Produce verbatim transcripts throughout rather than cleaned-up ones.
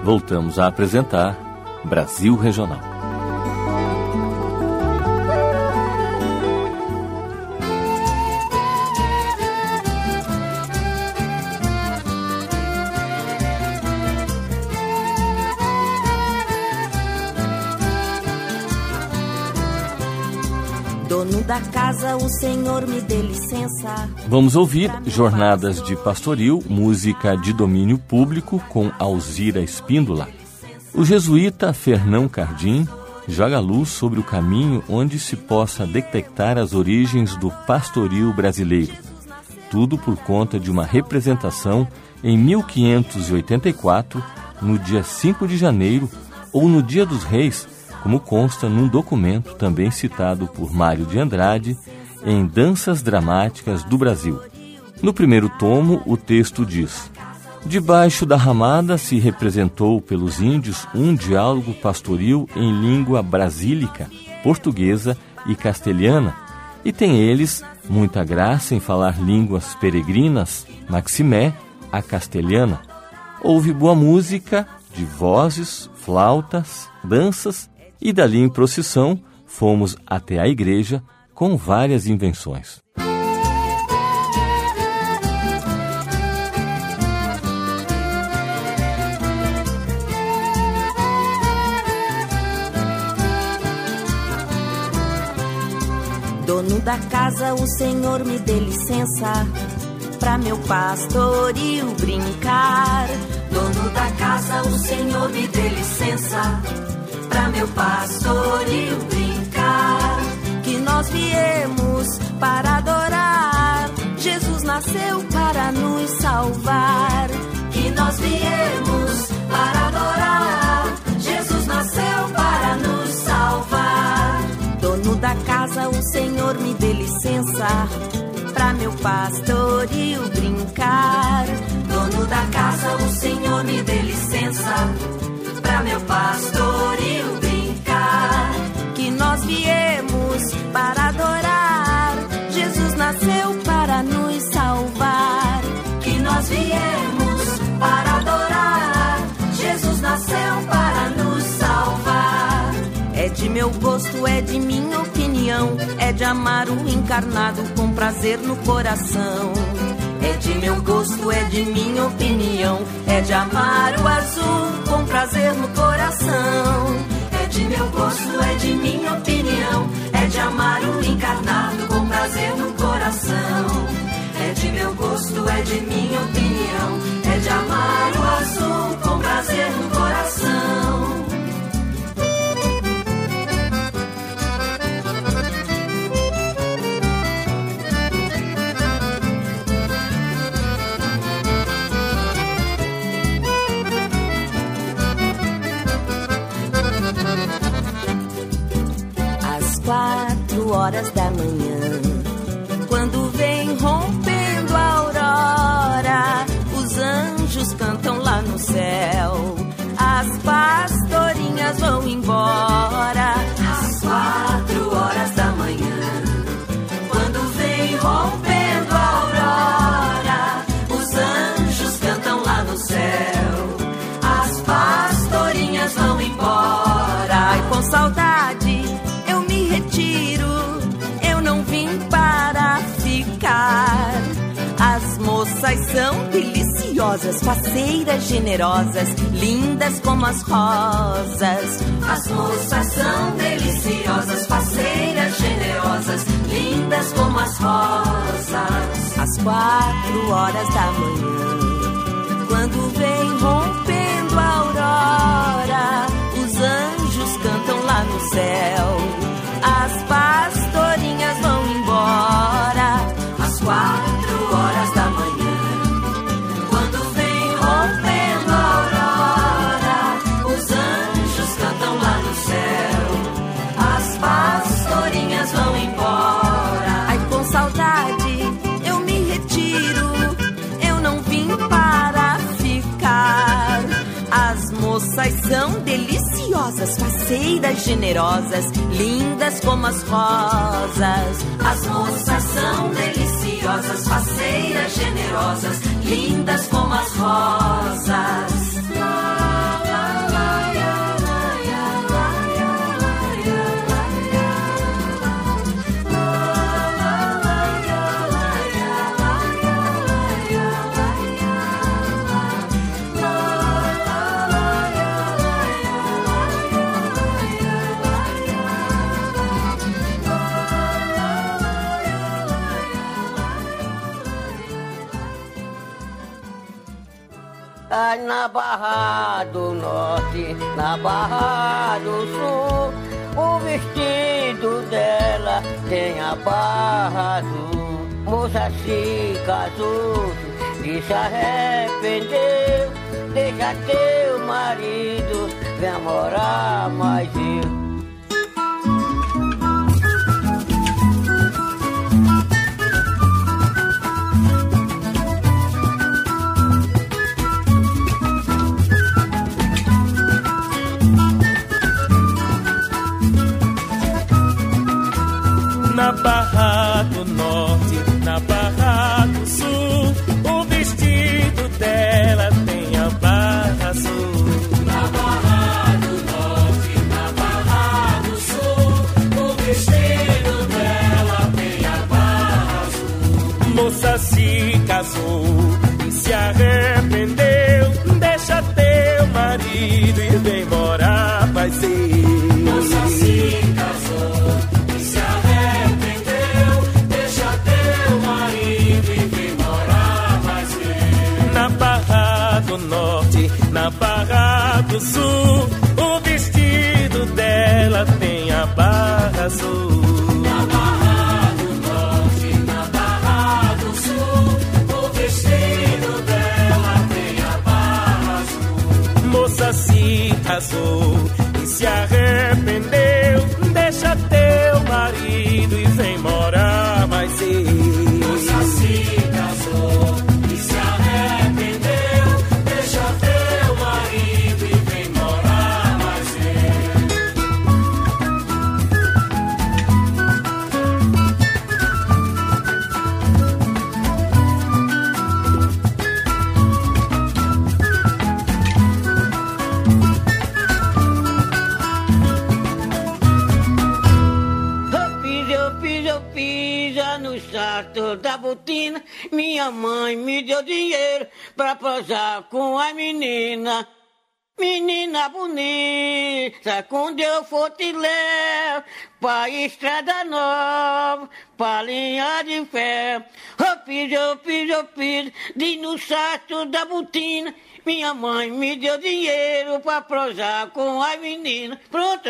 voltamos a apresentar Brasil Regional. Dono da casa, o Senhor me dê licença. Vamos ouvir Jornadas de Pastoril, música de domínio público com Alzira Espíndola. O jesuíta Fernão Cardim joga luz sobre o caminho onde se possa detectar as origens do pastoril brasileiro. Tudo por conta de uma representação em mil quinhentos e oitenta e quatro, no dia cinco de janeiro, ou no Dia dos Reis, como consta num documento também citado por Mário de Andrade em Danças Dramáticas do Brasil. No primeiro tomo, o texto diz: debaixo da ramada se representou pelos índios um diálogo pastoril em língua brasílica, portuguesa e castelhana, e tem eles muita graça em falar línguas peregrinas, maximé, a castelhana. Houve boa música de vozes, flautas, danças, e dali em procissão fomos até a igreja com várias invenções. Dono da casa, o Senhor me dê licença pra meu pastoril brincar. Dono da casa, o Senhor me dê licença pra meu pastoril brincar. Que nós viemos para adorar, Jesus nasceu para nos salvar. Que nós viemos para adorar, Jesus nasceu para nos salvar. Dono da casa, o Senhor me dê licença pra meu pastoril brincar. Dono da casa, o Senhor me dê licença pra meu pastoril brincar. Que nós viemos para adorar, Jesus nasceu para nos salvar. Que nós viemos para adorar, Jesus nasceu para nos salvar. É de meu gosto, é de minha opinião, é de amar o encarnado com prazer no coração. É de meu gosto, é de minha opinião, é de amar o azul com prazer no coração. É de meu gosto, é de minha opinião, é de amar o encarnado com prazer no coração. É de meu gosto, é de minha opinião, é de amar o azul com prazer no coração. Quatro horas da manhã, quando vem rompendo a aurora, os anjos cantam lá no céu, as pastorinhas vão embora. Às quatro horas da manhã, quando vem rompendo a aurora, os anjos cantam lá no céu, as pastorinhas vão embora. Ai, com saudade eu não vim para ficar. As moças são deliciosas, faceiras generosas, lindas como as rosas. As moças são deliciosas, faceiras generosas, lindas como as rosas. Às quatro horas da manhã, quando vem rompendo a aurora, os anjos cantam lá no céu, as pastorinhas vão embora. Às quatro horas da manhã, quando vem rompendo a aurora, os anjos cantam lá no céu, as pastorinhas vão embora. Ai, com saudade eu me retiro, eu não vim para ficar. As moças são deliciosas, faceiras generosas, lindas como as rosas. As moças são deliciosas, faceiras generosas, lindas como as rosas. Lá, lá. Ai, na Barra do Norte, na Barra do Sul, o vestido dela tem a barra azul. Moça se casou, e se arrependeu. Deixa teu marido, vem morar mais eu. Na Barra do Norte, na Barra do Sul, o vestido dela tem a barra azul. Na Barra do Norte, na Barra do Sul, o vestido dela tem a barra azul. Moça se casou e se arrependeu. Deixa teu marido e vem morar, vai ser. Moça se casou. Norte, na Barra do Sul, o vestido dela tem a barra azul. Na Barra do Norte, na Barra do Sul, o vestido dela tem a barra azul. Moça se casou e se arrependeu. Deixa teu marido e vem morar mais cedo. Moça se casou e se arrependeu. Da botina, minha mãe me deu dinheiro pra posar com a menina. Menina bonita, quando eu for te levo pra estrada nova, pra linha de ferro. Eu fiz, eu fiz, eu fiz, de no saco da botina. Minha mãe me deu dinheiro pra prosar com a menina. Pronto.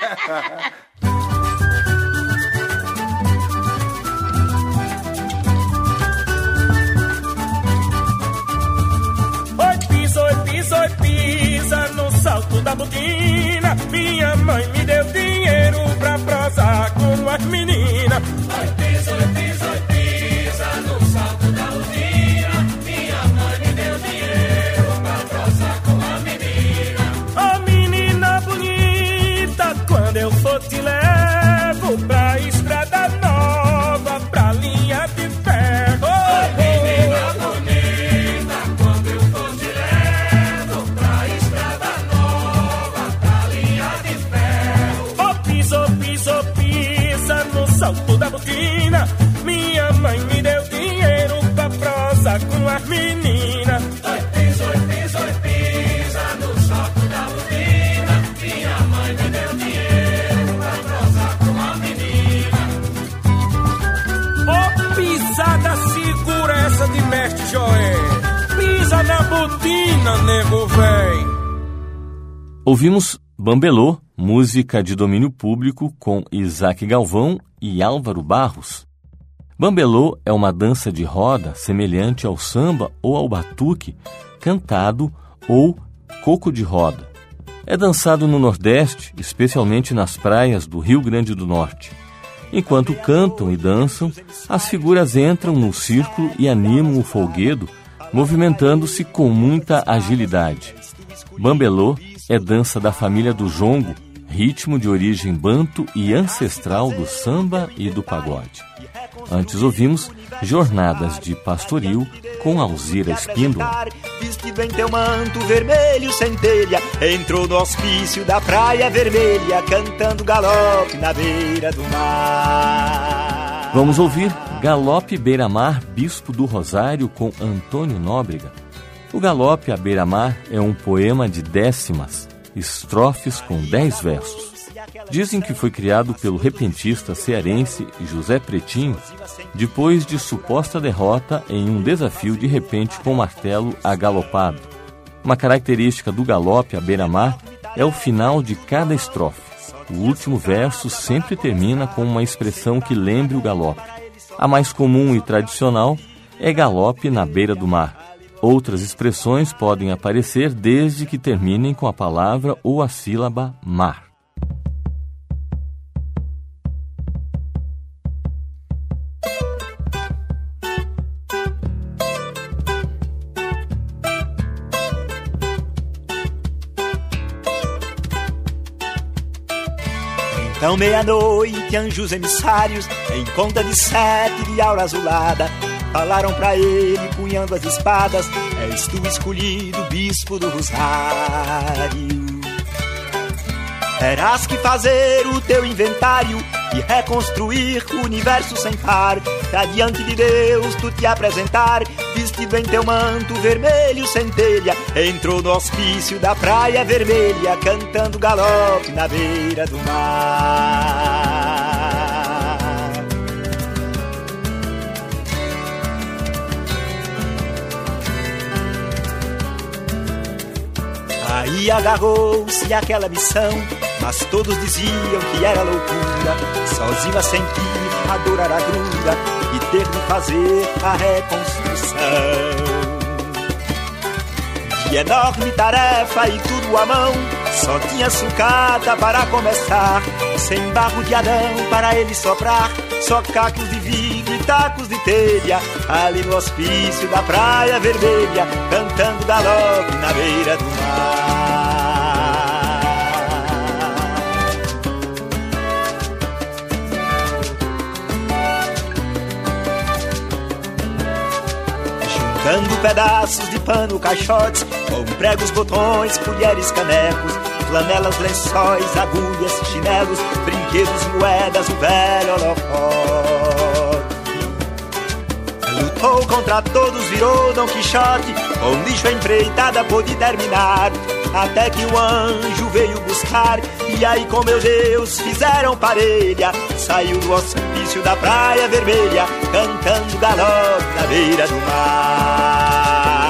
Oi, pisa, oi, pisa no salto da botina. Minha mãe me deu dinheiro pra prosar com as meninas. Oi, pisa, oi, pisa, oi, pisa no salto da botina. Minha mãe me deu dinheiro pra prosar com a menina. Oh, menina bonita, quando eu for te levo pra estrada nova, pra linha de ferro. Oh, menina bonita, quando eu for te levo pra estrada nova, pra linha de ferro. Oh, piso, piso, pisa no salto da botina. Minha mãe me deu dinheiro pra prosar com as meninas. Oi, pisa, oi, pisa, oi, pisa no salto da botina. Minha mãe me deu dinheiro pra prosar com a menina. Oh, pisada, segura essa de mestre Joé. Pisa na botina, nego véi. Ouvimos Bambelô, música de domínio público com Isaac Galvão e Álvaro Barros. Bambelô é uma dança de roda semelhante ao samba ou ao batuque, cantado ou coco de roda. É dançado no Nordeste, especialmente nas praias do Rio Grande do Norte. Enquanto cantam e dançam, as figuras entram no círculo e animam o folguedo, movimentando-se com muita agilidade. Bambelô é dança da família do jongo, ritmo de origem banto e ancestral do samba e do pagode. Antes ouvimos Jornadas de Pastoril com Alzira Espíndola. Vestido em teu manto vermelho centelha, entrou no hospício da Praia Vermelha, cantando galope na beira do mar. Vamos ouvir Galope Beira-Mar, Bispo do Rosário, com Antônio Nóbrega. O Galope à Beira-Mar é um poema de décimas, estrofes com dez versos. Dizem que foi criado pelo repentista cearense José Pretinho, depois de suposta derrota em um desafio de repente com martelo agalopado. Uma característica do galope à beira-mar é o final de cada estrofe. O último verso sempre termina com uma expressão que lembre o galope. A mais comum e tradicional é galope na beira do mar. Outras expressões podem aparecer desde que terminem com a palavra ou a sílaba mar. Então meia-noite, anjos emissários, em conta de sete de aura azulada, falaram pra ele, punhando as espadas: és tu escolhido, bispo do Rosário. Terás que fazer o teu inventário e reconstruir o universo sem par, pra diante de Deus tu te apresentar, vestido em teu manto vermelho centelha. Entrou no hospício da Praia Vermelha, cantando galope na beira do mar. Aí agarrou-se àquela missão, mas todos diziam que era loucura, sozinho a sentir a dor aragrunda e ter de fazer a reconstrução. De enorme tarefa e tudo à mão, só tinha sucata para começar, sem barro de Adão para ele soprar, só cacos de vidro e tacos de telha, ali no hospício da Praia Vermelha, cantando galope na beira do mar. Juntando pedaços de pano, caixotes, com pregos, botões, colheres, canecos, flanelas, lençóis, agulhas, chinelos, brinquedos, moedas, o velho holofote. Lutou contra todos, virou Dom Quixote, com lixo a empreitada pôde terminar, até que o anjo veio buscar, e aí com meu Deus fizeram parelha, saiu do hospício da Praia Vermelha, cantando galope na beira do mar.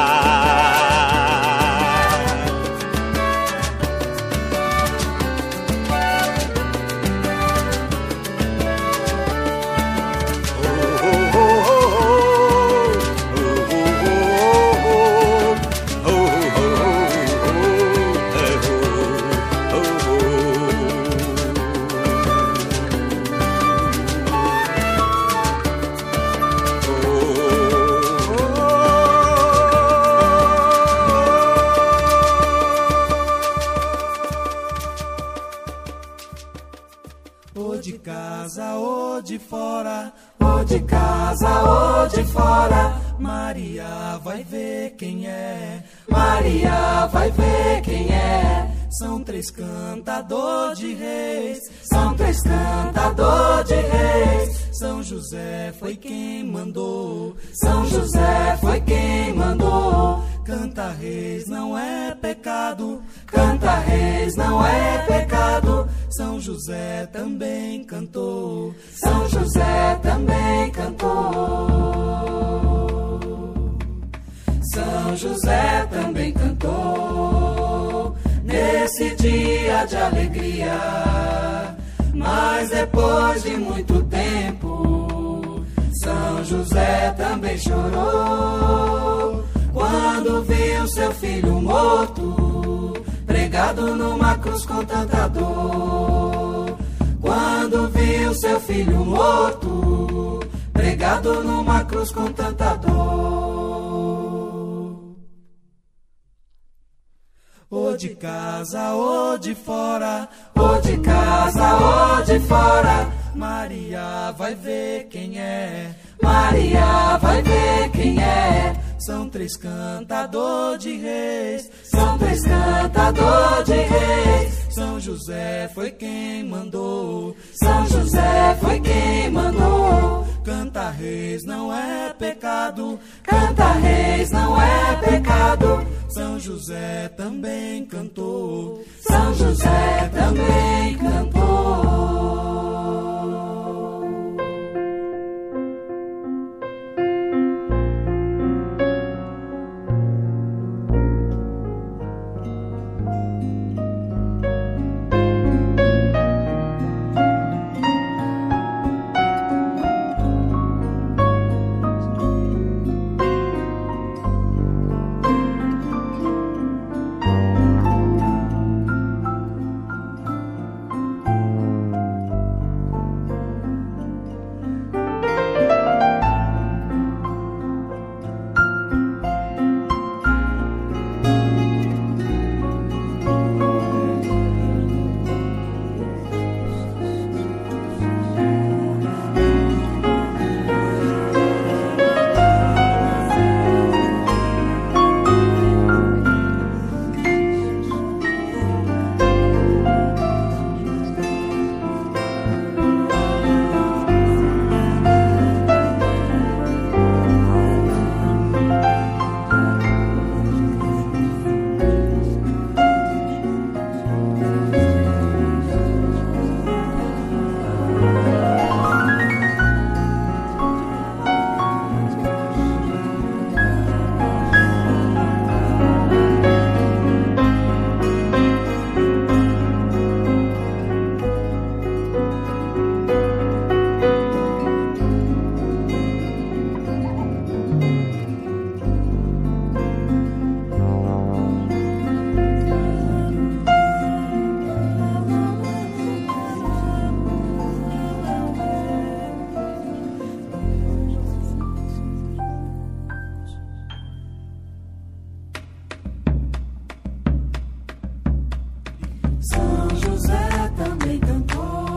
De casa ou de fora, Maria vai ver quem é, Maria vai ver quem é. São três cantador de reis, são três cantador de reis. São José foi quem mandou, São José foi quem mandou. Canta reis não é pecado, canta reis não é pecado. São José também cantou, São José também cantou. São José também cantou nesse dia de alegria, mas depois de muito tempo, São José também chorou quando viu seu filho morto, pregado numa cruz com tanta dor. Quando viu seu filho morto, pregado numa cruz com tanta dor. Ou de casa ou de fora, ou de casa ou de fora, Maria vai ver quem é, Maria vai ver quem é. São três cantador de reis, são três cantador de reis. São José foi quem mandou, São José foi quem mandou. Canta reis não é pecado, canta reis não é pecado. São José também cantou, São José também cantou. São José também cantou.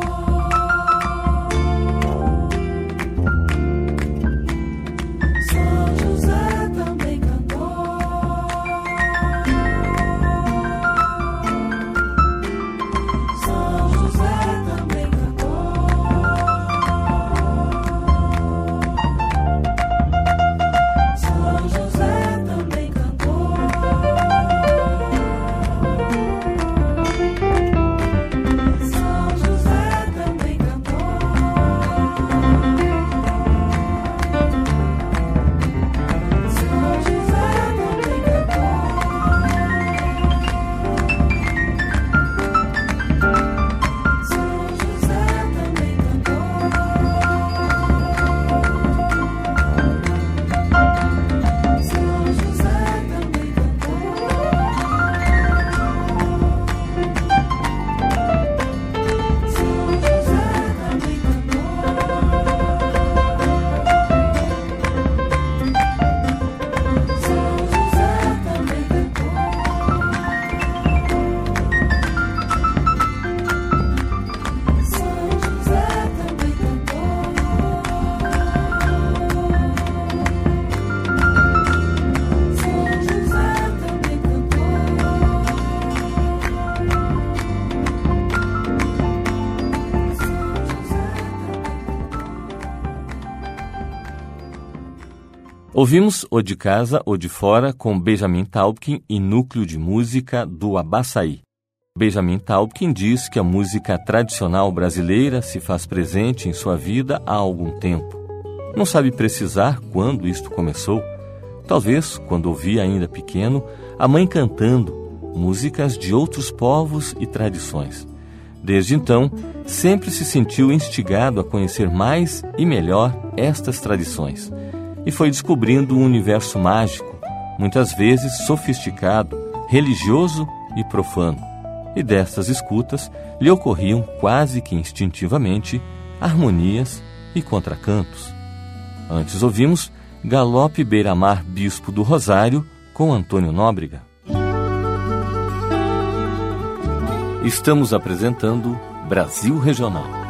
São José também cantou. São José também cantou. São José também cantou. São José também cantou. São José também cantou. São José também cantou. São José também Ouvimos O de Casa, O de Fora, com Benjamin Taupkin e Núcleo de Música do Abaçaí. Benjamin Taupkin diz que a música tradicional brasileira se faz presente em sua vida há algum tempo. Não sabe precisar quando isto começou. Talvez, quando ouvia ainda pequeno, a mãe cantando músicas de outros povos e tradições. Desde então, sempre se sentiu instigado a conhecer mais e melhor estas tradições. E foi descobrindo um universo mágico, muitas vezes sofisticado, religioso e profano. E destas escutas lhe ocorriam quase que instintivamente harmonias e contracantos. Antes ouvimos Galope Beira-Mar Bispo do Rosário, com Antônio Nóbrega. Estamos apresentando Brasil Regional.